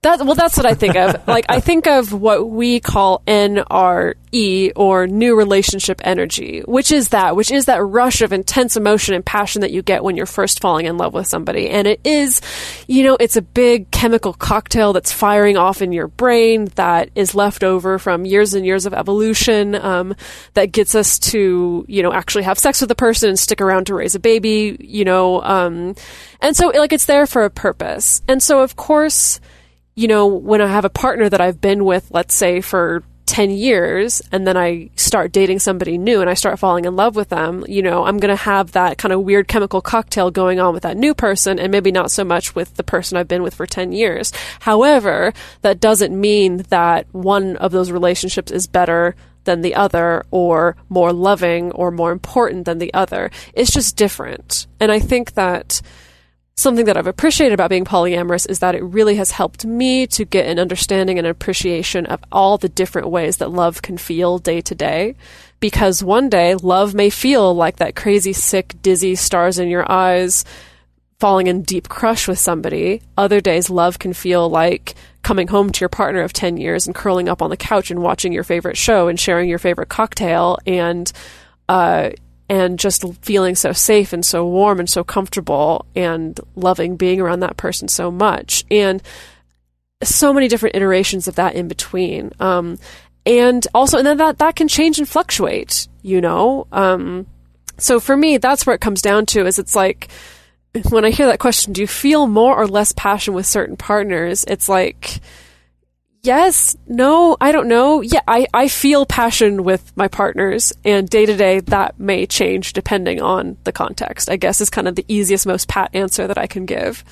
That, well, that's what I think of. Like, I think of what we call N R E, or new relationship energy, which is that, which is that rush of intense emotion and passion that you get when you're first falling in love with somebody. And it is, you know, it's a big chemical cocktail that's firing off in your brain that is left over from years and years of evolution, um, that gets us to, you know, actually have sex with a person and stick around to raise a baby, you know, um, and so, like, it's there for a purpose. And so, of course, you know, when I have a partner that I've been with, let's say, for ten years, and then I start dating somebody new and I start falling in love with them, you know, I'm going to have that kind of weird chemical cocktail going on with that new person, and maybe not so much with the person I've been with for ten years. However, that doesn't mean that one of those relationships is better than the other, or more loving or more important than the other. It's just different. And I think that something that I've appreciated about being polyamorous is that it really has helped me to get an understanding and appreciation of all the different ways that love can feel day to day. Because one day, love may feel like that crazy, sick, dizzy, stars in your eyes, falling in deep crush with somebody. Other days, love can feel like coming home to your partner of ten years and curling up on the couch and watching your favorite show and sharing your favorite cocktail, and uh and just feeling so safe and so warm and so comfortable and loving being around that person so much. And so many different iterations of that in between. Um, and also, and then that, that can change and fluctuate, you know? Um, so for me, that's where it comes down to, is it's like, when I hear that question, do you feel more or less passion with certain partners? It's like, yes, no, I don't know. Yeah, I, I feel passion with my partners, and day to day that may change depending on the context, I guess, is kind of the easiest, most pat answer that I can give.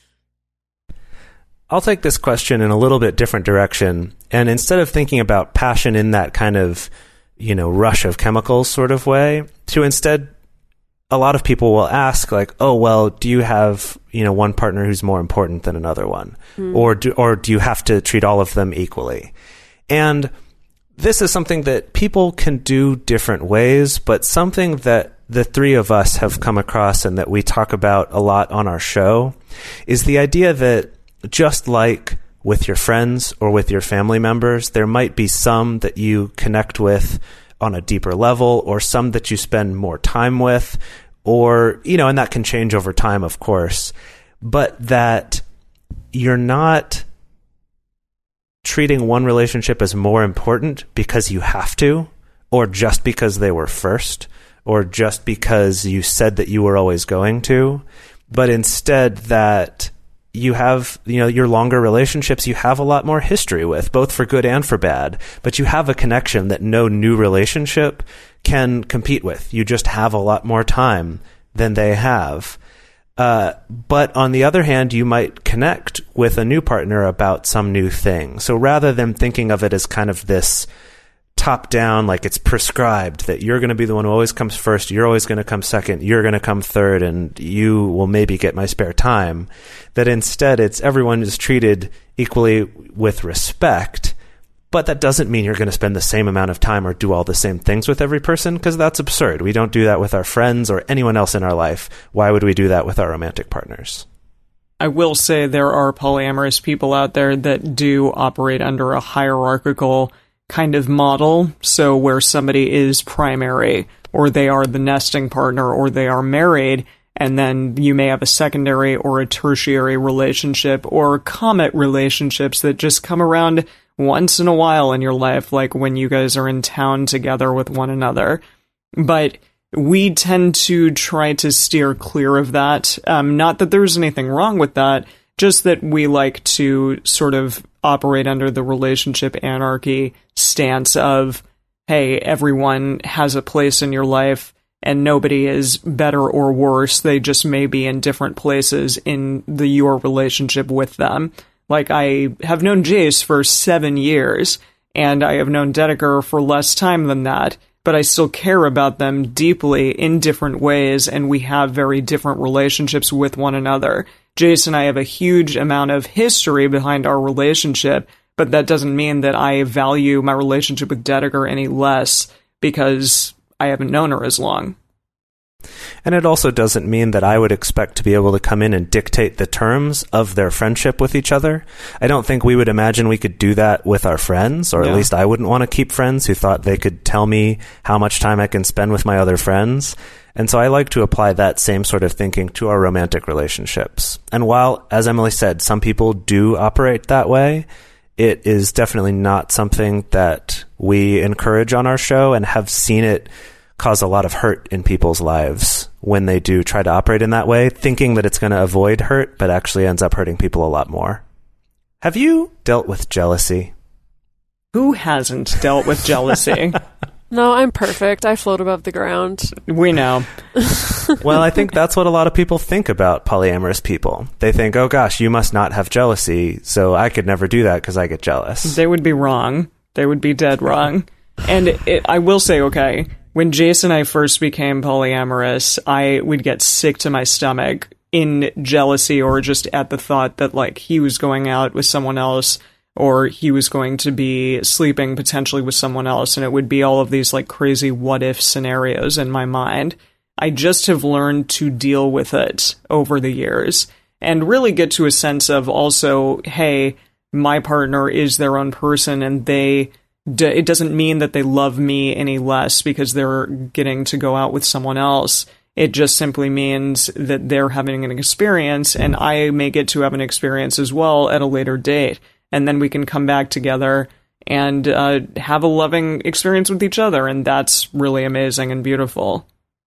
I'll take this question in a little bit different direction. And instead of thinking about passion in that kind of, you know, rush of chemicals sort of way, to instead, a lot of people will ask, like, oh, well, do you have, you know, one partner who's more important than another one? Mm. Or do, or do you have to treat all of them equally? And this is something that people can do different ways, but something that the three of us have come across and that we talk about a lot on our show is the idea that, just like with your friends or with your family members, there might be some that you connect with on a deeper level, or some that you spend more time with, or, you know, and that can change over time, of course, but that you're not treating one relationship as more important because you have to, or just because they were first, or just because you said that you were always going to, but instead that you have, you know, your longer relationships, you have a lot more history with, both for good and for bad, but you have a connection that no new relationship can compete with. You just have a lot more time than they have. Uh, but on the other hand, you might connect with a new partner about some new thing. So rather than thinking of it as kind of this top down, like it's prescribed that you're going to be the one who always comes first, you're always going to come second, you're going to come third, and you will maybe get my spare time, that instead it's everyone is treated equally with respect. But that doesn't mean you're going to spend the same amount of time or do all the same things with every person, because that's absurd. We don't do that with our friends or anyone else in our life. Why would we do that with our romantic partners?
I will say there are polyamorous people out there that do operate under a hierarchical kind of model, so where somebody is primary, or they are the nesting partner, or they are married, and then you may have a secondary or a tertiary relationship, or comet relationships that just come around once in a while in your life, like when you guys are in town together with one another. But we tend to try to steer clear of that. Um, not that there's anything wrong with that, just that we like to sort of operate under the relationship anarchy stance of, hey, everyone has a place in your life and nobody is better or worse. They just may be in different places in the your relationship with them. Like, I have known Jace for seven years, and I have known Dedeker for less time than that, but I still care about them deeply in different ways, and we have very different relationships with one another. Jace and I have a huge amount of history behind our relationship, but that doesn't mean that I value my relationship with Dedeker any less because I haven't known her as long.
And it also doesn't mean that I would expect to be able to come in and dictate the terms of their friendship with each other. I don't think we would imagine we could do that with our friends, or
Yeah.
at least I wouldn't want to keep friends who thought they could tell me how much time I can spend with my other friends. And so I like to apply that same sort of thinking to our romantic relationships. And while, as Emily said, some people do operate that way, it is definitely not something that we encourage on our show, and have seen it cause a lot of hurt in people's lives when they do try to operate in that way, thinking that it's going to avoid hurt, but actually ends up hurting people a lot more. Have you dealt with jealousy?
Who hasn't dealt with jealousy?
No, I'm perfect. I float above the ground.
We know.
Well, I think that's what a lot of people think about polyamorous people. They think, oh gosh, you must not have jealousy, so I could never do that because I get jealous.
They would be wrong. They would be dead wrong. And it, I will say, okay, when Jason and I first became polyamorous, I would get sick to my stomach in jealousy, or just at the thought that, like, he was going out with someone else, or he was going to be sleeping potentially with someone else, and it would be all of these, like, crazy what-if scenarios in my mind. I just have learned to deal with it over the years, and really get to a sense of also, hey, my partner is their own person, and they... it doesn't mean that they love me any less because they're getting to go out with someone else. It just simply means that they're having an experience, and I may get to have an experience as well at a later date. And then we can come back together and uh, have a loving experience with each other, and that's really amazing and beautiful.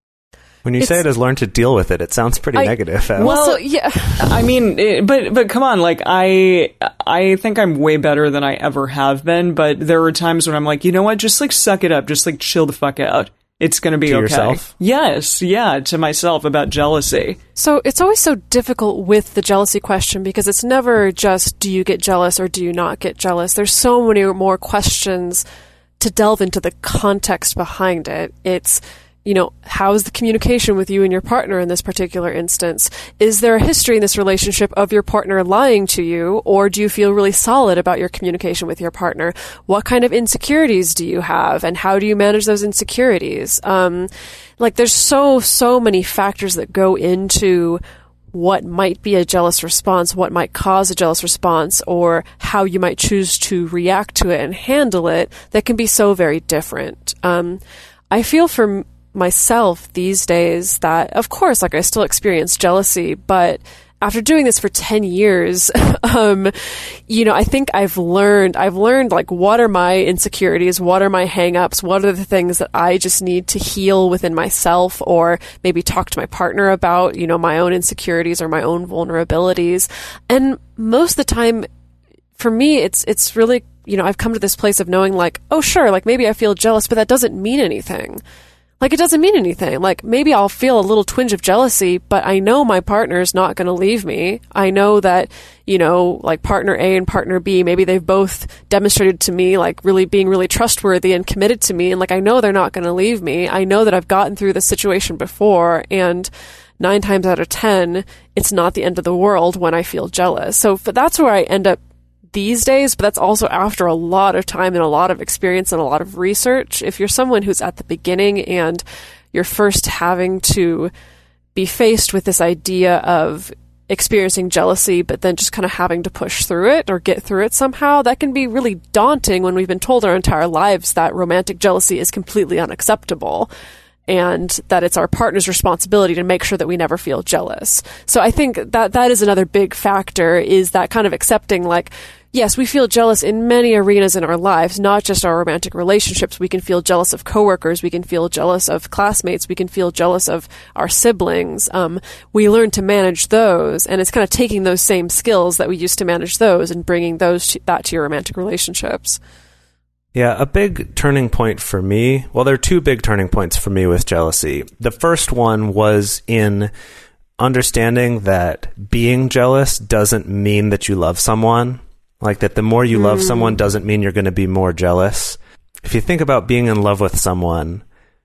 When you
It's-
say it has learned to deal with it, it sounds pretty
I-
negative. Em.
Well,
Well,
so, yeah.
I mean, it, but but come on, like I I think I'm way better than I ever have been. But there are times when I'm like, you know what, just like suck it up, just like chill the fuck out. It's gonna be
To
okay.
yourself?
Yes, yeah, to myself about jealousy.
So it's always so difficult with the jealousy question, because it's never just, do you get jealous or do you not get jealous? There's so many more questions to delve into the context behind it. It's, you know, how is the communication with you and your partner in this particular instance? Is there a history in this relationship of your partner lying to you, or do you feel really solid about your communication with your partner? What kind of insecurities do you have, and how do you manage those insecurities? Um, like, there's so, so many factors that go into what might be a jealous response, what might cause a jealous response, or how you might choose to react to it and handle it, that can be so very different. Um, I feel for myself these days that, of course, like, I still experience jealousy, but after doing this for ten years, um, you know, I think I've learned, I've learned, like, what are my insecurities? What are my hang-ups? What are the things that I just need to heal within myself, or maybe talk to my partner about, you know, my own insecurities or my own vulnerabilities? And most of the time, for me, it's, it's really, you know, I've come to this place of knowing, like, oh, sure, like, maybe I feel jealous, but that doesn't mean anything. Like, it doesn't mean anything. Like, maybe I'll feel a little twinge of jealousy, but I know my partner's not going to leave me. I know that, you know, like, partner A and partner B, maybe they've both demonstrated to me, like, really being really trustworthy and committed to me. And, like, I know they're not going to leave me. I know that I've gotten through this situation before, and nine times out of ten, it's not the end of the world when I feel jealous. So but that's where I end up these days, but that's also after a lot of time and a lot of experience and a lot of research. If you're someone who's at the beginning and you're first having to be faced with this idea of experiencing jealousy, but then just kind of having to push through it or get through it somehow, that can be really daunting when we've been told our entire lives that romantic jealousy is completely unacceptable, and that it's our partner's responsibility to make sure that we never feel jealous. So I think that that is another big factor, is that kind of accepting, like, yes, we feel jealous in many arenas in our lives, not just our romantic relationships. We can feel jealous of coworkers. We can feel jealous of classmates. We can feel jealous of our siblings. Um, we learn to manage those, and it's kind of taking those same skills that we used to manage those and bringing those to, that to your romantic relationships.
Yeah, a big turning point for me, well, there are two big turning points for me with jealousy. The first one was in understanding that being jealous doesn't mean that you love someone. Like, that the more you mm. love someone doesn't mean you're going to be more jealous. If you think about being in love with someone,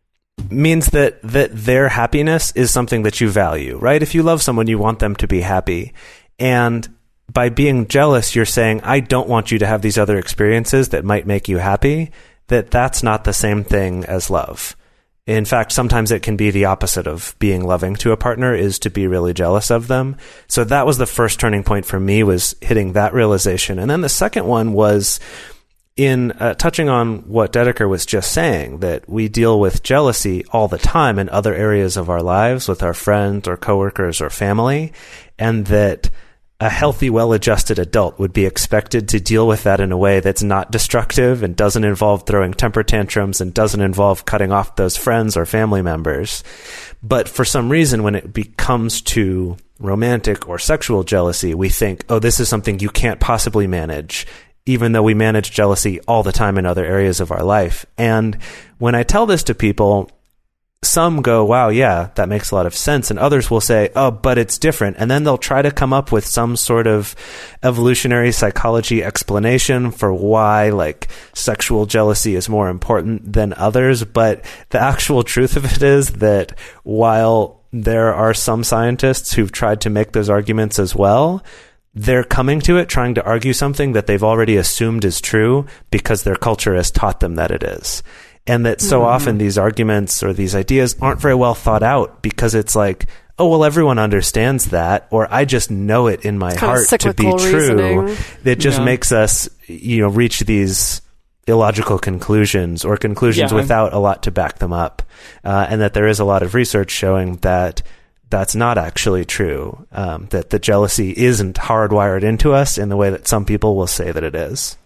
means that, that their happiness is something that you value, right? If you love someone, you want them to be happy. And by being jealous, you're saying, I don't want you to have these other experiences that might make you happy, that that's not the same thing as love. In fact, sometimes it can be the opposite of being loving to a partner, is to be really jealous of them. So that was the first turning point for me, was hitting that realization. And then the second one was in uh, touching on what Dedeker was just saying, that we deal with jealousy all the time in other areas of our lives with our friends or coworkers or family, and that a healthy, well-adjusted adult would be expected to deal with that in a way that's not destructive and doesn't involve throwing temper tantrums and doesn't involve cutting off those friends or family members. But for some reason, when it becomes to romantic or sexual jealousy, we think, oh, this is something you can't possibly manage, even though we manage jealousy all the time in other areas of our life. And when I tell this to people, some go, wow, yeah, that makes a lot of sense. And others will say, oh, but it's different. And then they'll try to come up with some sort of evolutionary psychology explanation for why, like, sexual jealousy is more important than others. But the actual truth of it is that while there are some scientists who've tried to make those arguments as well, they're coming to it trying to argue something that they've already assumed is true because their culture has taught them that it is. And that so mm-hmm. often these arguments or these ideas aren't very well thought out, because it's like, oh, well, everyone understands that, or I just know it in my
it's
heart to be
reasoning.
true. It just
yeah.
makes us, you know, reach these illogical conclusions or conclusions
yeah.
without a lot to back them up. Uh, and that there is a lot of research showing that that's not actually true, um, that the jealousy isn't hardwired into us in the way that some people will say that it is.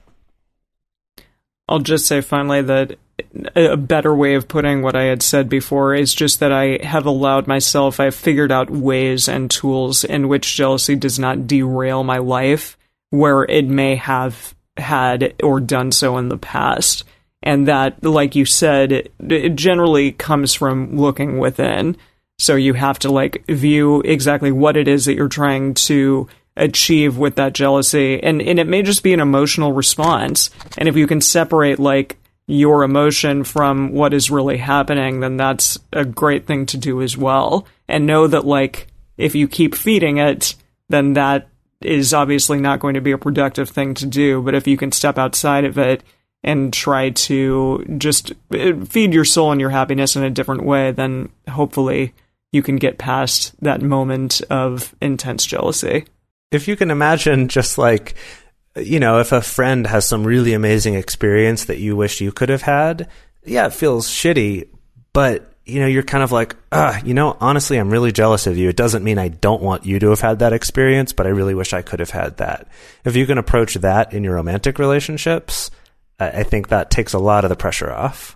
I'll just say finally that a better way of putting what I had said before is just that I have allowed myself, I've figured out ways and tools in which jealousy does not derail my life where it may have had or done so in the past. And that, like you said, it generally comes from looking within. So you have to, like, view exactly what it is that you're trying to achieve with that jealousy. And, and it may just be an emotional response. And if you can separate, like, your emotion from what is really happening, then that's a great thing to do as well. And know that, like, if you keep feeding it, then that is obviously not going to be a productive thing to do. But if you can step outside of it and try to just feed your soul and your happiness in a different way, then hopefully you can get past that moment of intense jealousy.
If you can imagine, just like, you know, if a friend has some really amazing experience that you wish you could have had, yeah, it feels shitty, but, you know, you're kind of like, ah, you know, honestly, I'm really jealous of you. It doesn't mean I don't want you to have had that experience, but I really wish I could have had that. If you can approach that in your romantic relationships, I think that takes a lot of the pressure off.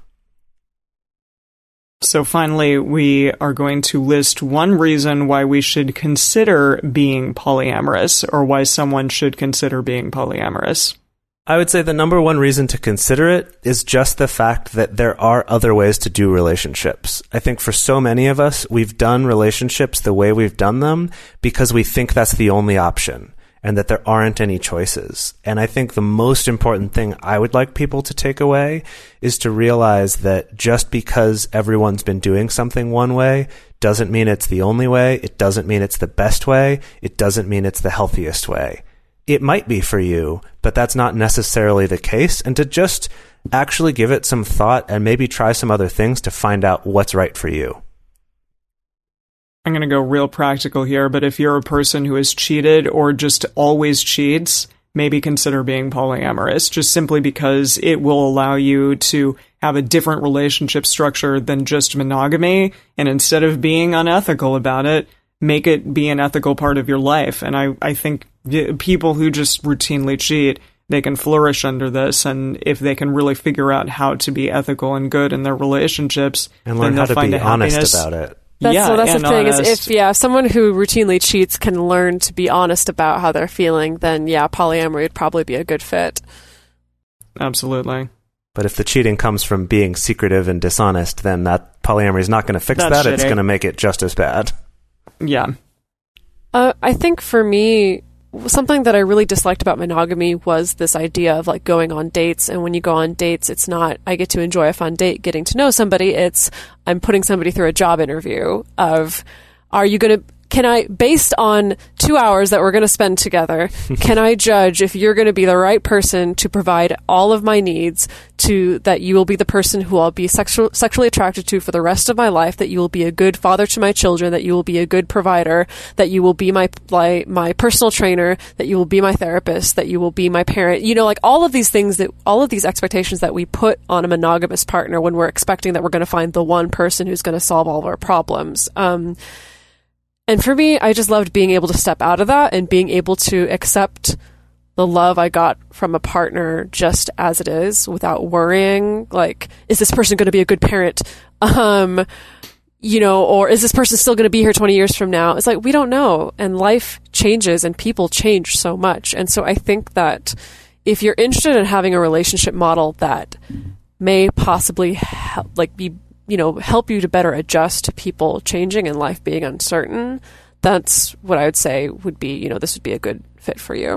So finally, we are going to list one reason why we should consider being polyamorous, or why someone should consider being polyamorous.
I would say the number one reason to consider it is just the fact that there are other ways to do relationships. I think for so many of us, we've done relationships the way we've done them because we think that's the only option, and that there aren't any choices. And I think the most important thing I would like people to take away is to realize that just because everyone's been doing something one way doesn't mean it's the only way. It doesn't mean it's the best way. It doesn't mean it's the healthiest way. It might be for you, but that's not necessarily the case. And to just actually give it some thought and maybe try some other things to find out what's right for you.
I'm going to go real practical here, but if you're a person who has cheated or just always cheats, maybe consider being polyamorous, just simply because it will allow you to have a different relationship structure than just monogamy. And instead of being unethical about it, make it be an ethical part of your life. And I, I think people who just routinely cheat, they can flourish under this. And if they can really figure out how to be ethical and good in their relationships,
and learn
then
how
they'll
to
find
be
a
honest
happiness.
about it.
That's,
yeah,
so that's the
and
thing
honest.
is if, yeah, someone who routinely cheats can learn to be honest about how they're feeling, then yeah, polyamory would probably be a good fit.
Absolutely.
But if the cheating comes from being secretive and dishonest, then that polyamory is not going to fix
That's
that.
shitty.
It's going to make it just as bad.
Yeah.
Uh, I think for me, something that I really disliked about monogamy was this idea of like going on dates. And when you go on dates, it's not, I get to enjoy a fun date getting to know somebody. It's, I'm putting somebody through a job interview of, are you going to, can I, based on two hours that we're going to spend together, can I judge if you're going to be the right person to provide all of my needs, to that you will be the person who I'll be sexual, sexually attracted to for the rest of my life, that you will be a good father to my children, that you will be a good provider, that you will be my, my, my personal trainer, that you will be my therapist, that you will be my parent. You know, like all of these things that, all of these expectations that we put on a monogamous partner when we're expecting that we're going to find the one person who's going to solve all of our problems. Um, and for me, I just loved being able to step out of that and being able to accept the love I got from a partner just as it is, without worrying, like, is this person going to be a good parent? Um, you know, or is this person still going to be here twenty years from now? It's like, we don't know. And life changes and people change so much. And so I think that if you're interested in having a relationship model that may possibly help, like be, you know, help you to better adjust to people changing and life being uncertain, that's what I would say would be, you know, this would be a good fit for you.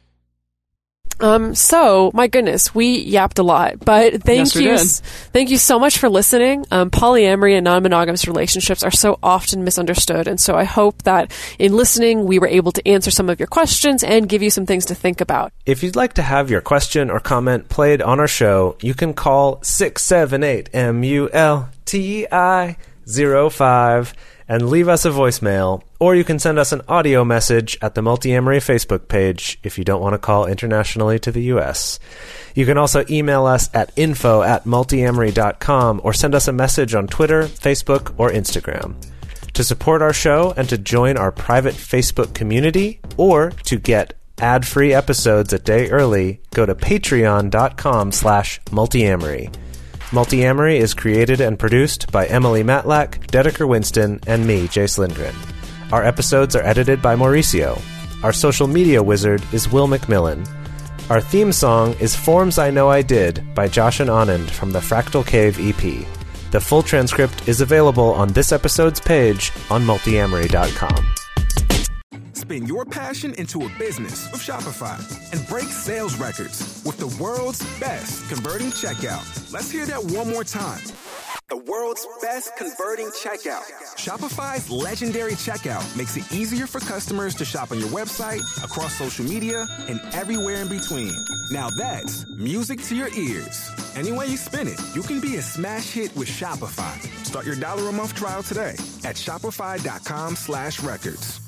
Um, so my goodness, we yapped a lot, but thank
Yes, we
you,
did.
s- thank you so much for listening. Um, polyamory and non-monogamous relationships are so often misunderstood. And so I hope that in listening, we were able to answer some of your questions and give you some things to think about.
If you'd like to have your question or comment played on our show, you can call six seven eight M U L T I zero five and leave us a voicemail, or you can send us an audio message at the Multiamory Facebook page if you don't want to call internationally to the U S. You can also email us at info at multiamory dot com or send us a message on Twitter, Facebook, or Instagram. To support our show and to join our private Facebook community, or to get ad-free episodes a day early, go to patreon.com slash multiamory. Multiamory is created and produced by Emily Matlack, Dedeker Winston, and me, Jace Lindgren. Our episodes are edited by Mauricio. Our social media wizard is Will McMillan. Our theme song is Forms I Know I Did by Josh and Anand from the Fractal Cave E P. The full transcript is available on this episode's page on multiamory dot com.
Spin your passion into a business with Shopify and break sales records with the world's best converting checkout. Let's hear that one more time. The world's best converting checkout. Shopify's legendary checkout makes it easier for customers to shop on your website, across social media, and everywhere in between. Now that's music to your ears. Any way you spin it, you can be a smash hit with Shopify. Start your dollar a month trial today at shopify.com slash records.